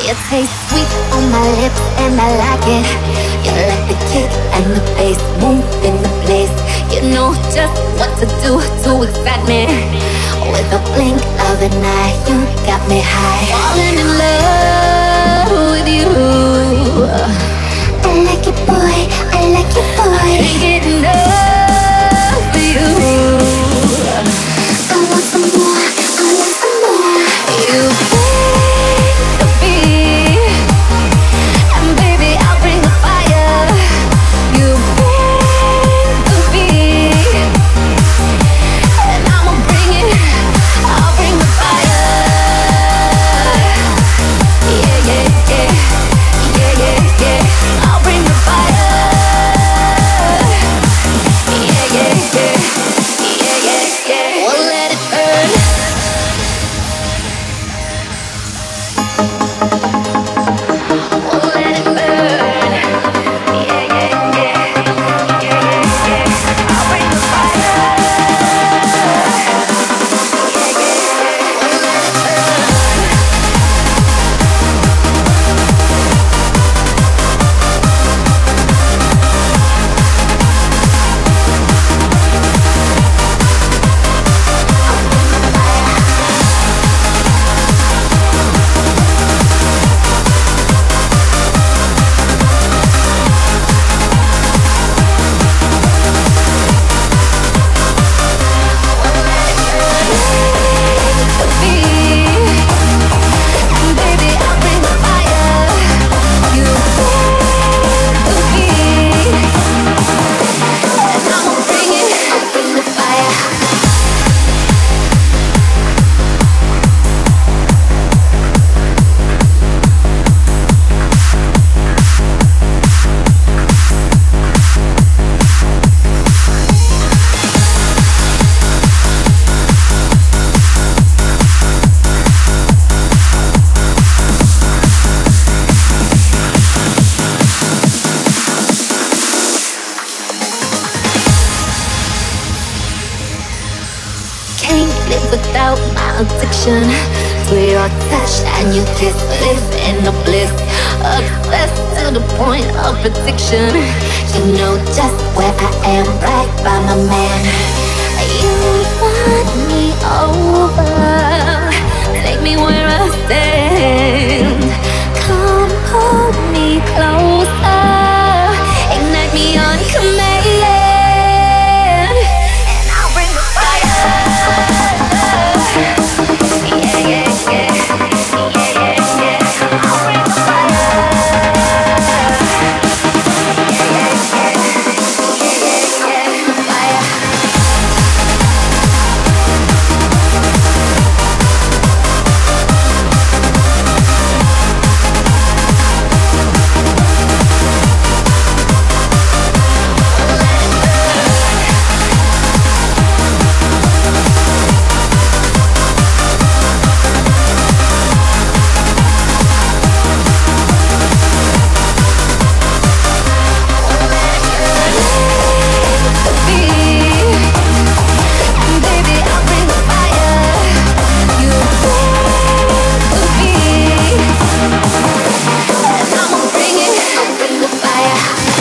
You taste sweet on my lips and I like it. You let the kick and the bass move in the place. You know just what to do to excite me. With a blink of an eye, you got me high. Falling in love with you. I like it, boy. I like it, boy. Can't get enough of you. I want some more. I want some more. You bring the beat, and baby I'll bring the fire. You bring the beat, and I'ma bring it. I'll bring the fire. Yeah, yeah, yeah, yeah, yeah, yeah. I'll bring the fire. Yeah, yeah, yeah, yeah, yeah, yeah. We'll let it burn. We'll let it burn. Yeah, yeah, yeah, yeah, yeah, yeah. I'll bring the fire. Yeah, yeah, yeah. We'll let it burn. Can't live without my addiction to your touch and your kiss. Live in the bliss, obsessed to the point of addiction. You know just where I am, right by my man. You want me over.